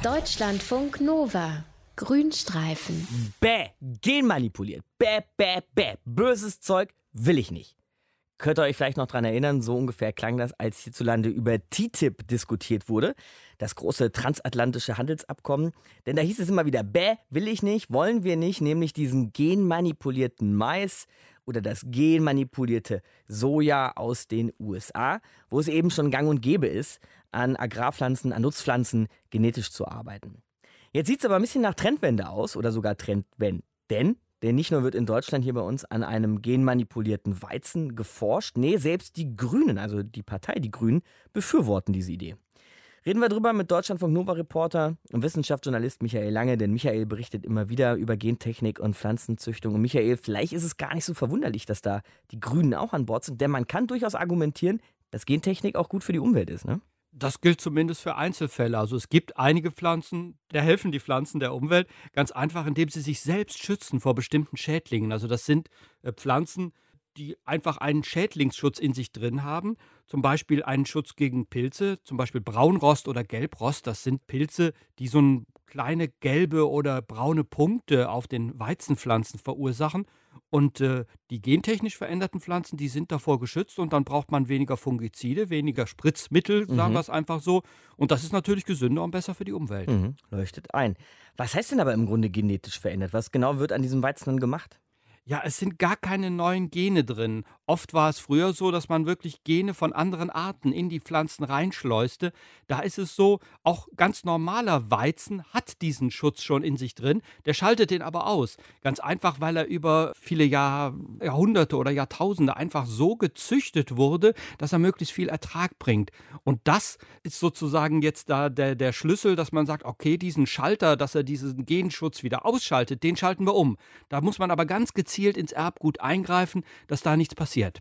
Deutschlandfunk Nova. Grünstreifen. Bäh, genmanipuliert. Bäh, bäh, bäh. Böses Zeug will ich nicht. Könnt ihr euch vielleicht noch daran erinnern, so ungefähr klang das, als hierzulande über TTIP diskutiert wurde, das große transatlantische Handelsabkommen. Denn da hieß es immer wieder, bäh, will ich nicht, wollen wir nicht, nämlich diesen genmanipulierten Mais oder das genmanipulierte Soja aus den USA, wo es eben schon gang und gäbe ist, an Agrarpflanzen, an Nutzpflanzen genetisch zu arbeiten. Jetzt sieht es aber ein bisschen nach Trendwende aus oder sogar Trendwende, denn nicht nur wird in Deutschland hier bei uns an einem genmanipulierten Weizen geforscht, nee, selbst die Grünen, also die Partei Die Grünen, befürworten diese Idee. Reden wir drüber mit Deutschlandfunk Nova-Reporter und Wissenschaftsjournalist Michael Lange, denn Michael berichtet immer wieder über Gentechnik und Pflanzenzüchtung. Und Michael, vielleicht ist es gar nicht so verwunderlich, dass da die Grünen auch an Bord sind, denn man kann durchaus argumentieren, dass Gentechnik auch gut für die Umwelt ist, ne? Das gilt zumindest für Einzelfälle. Also es gibt einige Pflanzen, da helfen die Pflanzen der Umwelt ganz einfach, indem sie sich selbst schützen vor bestimmten Schädlingen. Also das sind Pflanzen, die einfach einen Schädlingsschutz in sich drin haben. Zum Beispiel einen Schutz gegen Pilze, zum Beispiel Braunrost oder Gelbrost. Das sind Pilze, die so kleine gelbe oder braune Punkte auf den Weizenpflanzen verursachen. Und die gentechnisch veränderten Pflanzen, die sind davor geschützt und dann braucht man weniger Fungizide, weniger Spritzmittel, sagen wir es einfach so. Und das ist natürlich gesünder und besser für die Umwelt. Leuchtet ein. Was heißt denn aber im Grunde genetisch verändert? Was genau wird an diesem Weizen dann gemacht? Ja, es sind gar keine neuen Gene drin. Oft war es früher so, dass man wirklich Gene von anderen Arten in die Pflanzen reinschleuste. Da ist es so, auch ganz normaler Weizen hat diesen Schutz schon in sich drin. Der schaltet den aber aus. Ganz einfach, weil er über viele Jahrhunderte oder Jahrtausende einfach so gezüchtet wurde, dass er möglichst viel Ertrag bringt. Und das ist sozusagen jetzt da der Schlüssel, dass man sagt, okay, diesen Schalter, dass er diesen Genschutz wieder ausschaltet, den schalten wir um. Da muss man aber ganz gezielt ins Erbgut eingreifen, dass da nichts passiert.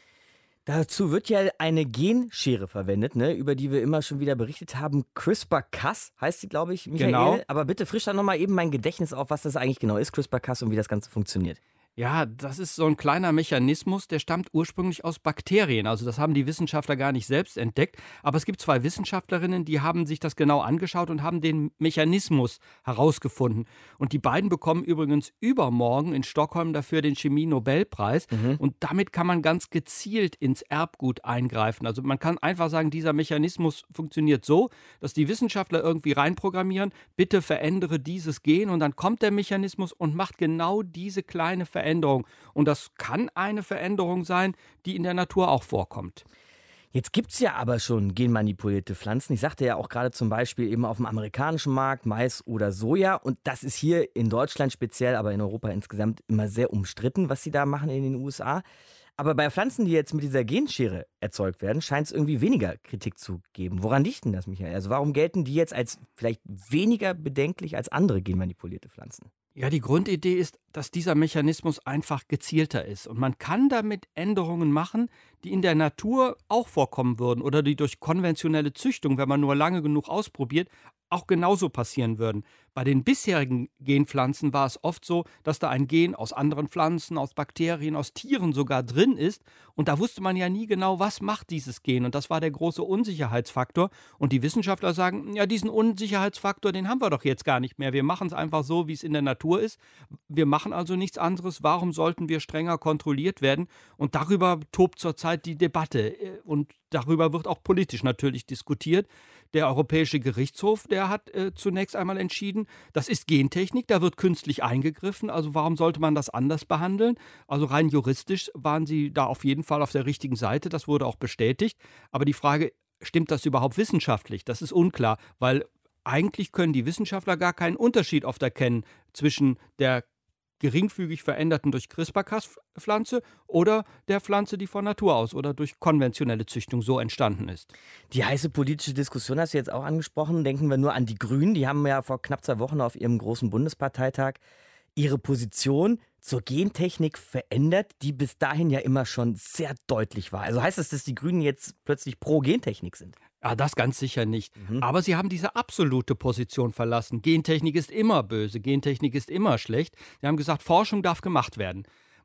Dazu wird ja eine Genschere verwendet, ne, über die wir immer schon wieder berichtet haben. CRISPR-Cas heißt sie, glaube ich, Michael. Genau. Aber bitte frisch dann nochmal eben mein Gedächtnis auf, was das eigentlich genau ist, CRISPR-Cas, und wie das Ganze funktioniert. Ja, das ist so ein kleiner Mechanismus, der stammt ursprünglich aus Bakterien. Also das haben die Wissenschaftler gar nicht selbst entdeckt. Aber es gibt 2 Wissenschaftlerinnen, die haben sich das genau angeschaut und haben den Mechanismus herausgefunden. Und die beiden bekommen übrigens übermorgen in Stockholm dafür den Chemie-Nobelpreis. Und damit kann man ganz gezielt ins Erbgut eingreifen. Also man kann einfach sagen, dieser Mechanismus funktioniert so, dass die Wissenschaftler irgendwie reinprogrammieren, bitte verändere dieses Gen, und dann kommt der Mechanismus und macht genau diese kleine Veränderung. Und das kann eine Veränderung sein, die in der Natur auch vorkommt. Jetzt gibt es ja aber schon genmanipulierte Pflanzen. Ich sagte ja auch gerade zum Beispiel eben auf dem amerikanischen Markt Mais oder Soja. Und das ist hier in Deutschland speziell, aber in Europa insgesamt immer sehr umstritten, was sie da machen in den USA. Aber bei Pflanzen, die jetzt mit dieser Genschere erzeugt werden, scheint es irgendwie weniger Kritik zu geben. Woran liegt denn das, Michael? Also warum gelten die jetzt als vielleicht weniger bedenklich als andere genmanipulierte Pflanzen? Ja, die Grundidee ist, dass dieser Mechanismus einfach gezielter ist. Und man kann damit Änderungen machen, die in der Natur auch vorkommen würden oder die durch konventionelle Züchtung, wenn man nur lange genug ausprobiert, auch genauso passieren würden. Bei den bisherigen Genpflanzen war es oft so, dass da ein Gen aus anderen Pflanzen, aus Bakterien, aus Tieren sogar drin ist. Und da wusste man ja nie genau, was macht dieses Gen. Und das war der große Unsicherheitsfaktor. Und die Wissenschaftler sagen, ja, diesen Unsicherheitsfaktor, den haben wir doch jetzt gar nicht mehr. Wir machen es einfach so, wie es in der Natur ist. Wir machen also nichts anderes. Warum sollten wir strenger kontrolliert werden? Und darüber tobt zurzeit die Debatte. Und darüber wird auch politisch natürlich diskutiert. Der Europäische Gerichtshof, der hat zunächst einmal entschieden, das ist Gentechnik, da wird künstlich eingegriffen, also warum sollte man das anders behandeln? Also rein juristisch waren sie da auf jeden Fall auf der richtigen Seite, das wurde auch bestätigt. Aber die Frage, stimmt das überhaupt wissenschaftlich? Das ist unklar, weil eigentlich können die Wissenschaftler gar keinen Unterschied oft erkennen zwischen der geringfügig veränderten durch CRISPR-Cas-Pflanze oder der Pflanze, die von Natur aus oder durch konventionelle Züchtung so entstanden ist. Die heiße politische Diskussion hast du jetzt auch angesprochen. Denken wir nur an die Grünen. Die haben ja vor knapp 2 Wochen auf ihrem großen Bundesparteitag ihre Position zur Gentechnik verändert, die bis dahin ja immer schon sehr deutlich war. Also heißt das, dass die Grünen jetzt plötzlich pro Gentechnik sind? Ja, das ganz sicher nicht. Aber sie haben diese absolute Position verlassen. Gentechnik ist immer böse, Gentechnik ist immer schlecht. Sie haben gesagt, Forschung darf gemacht werden.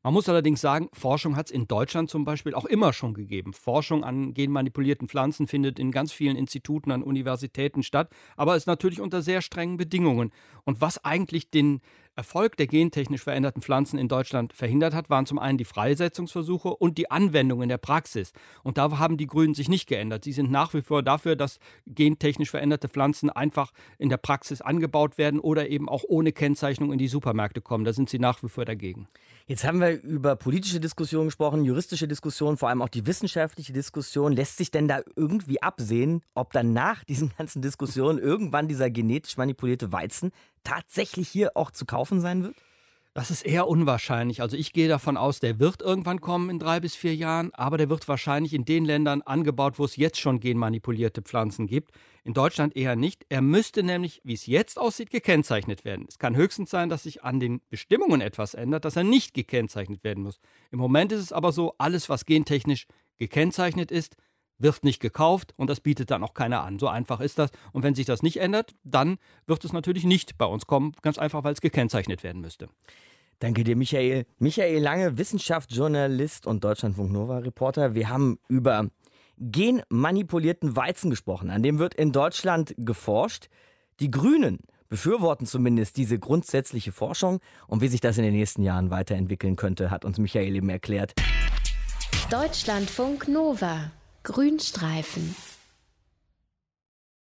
Man muss allerdings sagen, Forschung hat es in Deutschland zum Beispiel auch immer schon gegeben. Forschung an genmanipulierten Pflanzen findet in ganz vielen Instituten an Universitäten statt, aber ist natürlich unter sehr strengen Bedingungen. Und was eigentlich den Erfolg der gentechnisch veränderten Pflanzen in Deutschland verhindert hat, waren zum einen die Freisetzungsversuche und die Anwendung in der Praxis. Und da haben die Grünen sich nicht geändert. Sie sind nach wie vor dafür, dass gentechnisch veränderte Pflanzen einfach in der Praxis angebaut werden oder eben auch ohne Kennzeichnung in die Supermärkte kommen. Da sind sie nach wie vor dagegen. Jetzt haben wir über politische Diskussionen gesprochen, juristische Diskussionen, vor allem auch die wissenschaftliche Diskussion. Lässt sich denn da irgendwie absehen, ob dann nach diesen ganzen Diskussionen irgendwann dieser genetisch manipulierte Weizen tatsächlich hier auch zu kaufen sein wird? Das ist eher unwahrscheinlich. Also ich gehe davon aus, der wird irgendwann kommen in 3 bis 4 Jahren, aber der wird wahrscheinlich in den Ländern angebaut, wo es jetzt schon genmanipulierte Pflanzen gibt. In Deutschland eher nicht. Er müsste nämlich, wie es jetzt aussieht, gekennzeichnet werden. Es kann höchstens sein, dass sich an den Bestimmungen etwas ändert, dass er nicht gekennzeichnet werden muss. Im Moment ist es aber so, alles, was gentechnisch gekennzeichnet ist, wird nicht gekauft und das bietet dann auch keiner an. So einfach ist das. Und wenn sich das nicht ändert, dann wird es natürlich nicht bei uns kommen. Ganz einfach, weil es gekennzeichnet werden müsste. Danke dir, Michael. Michael Lange, Wissenschaftsjournalist und Deutschlandfunk-Nova-Reporter. Wir haben über genmanipulierten Weizen gesprochen. An dem wird in Deutschland geforscht. Die Grünen befürworten zumindest diese grundsätzliche Forschung. Und wie sich das in den nächsten Jahren weiterentwickeln könnte, hat uns Michael eben erklärt. Deutschlandfunk Nova. Grünstreifen.